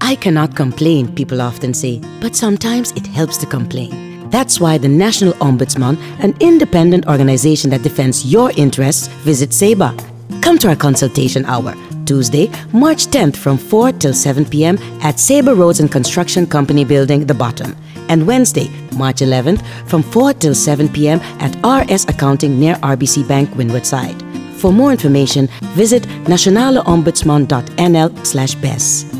I cannot complain, people often say, but sometimes it helps to complain. That's why the National Ombudsman, an independent organization that defends your interests, visits SEBA. Come to our consultation hour, Tuesday, March 10th from 4 till 7 p.m. at SEBA Roads and Construction Company Building, The Bottom. And Wednesday, March 11th from 4 till 7 p.m. at RS Accounting near RBC Bank, Windward Side. For more information, visit nationaleombudsman.nl/bes.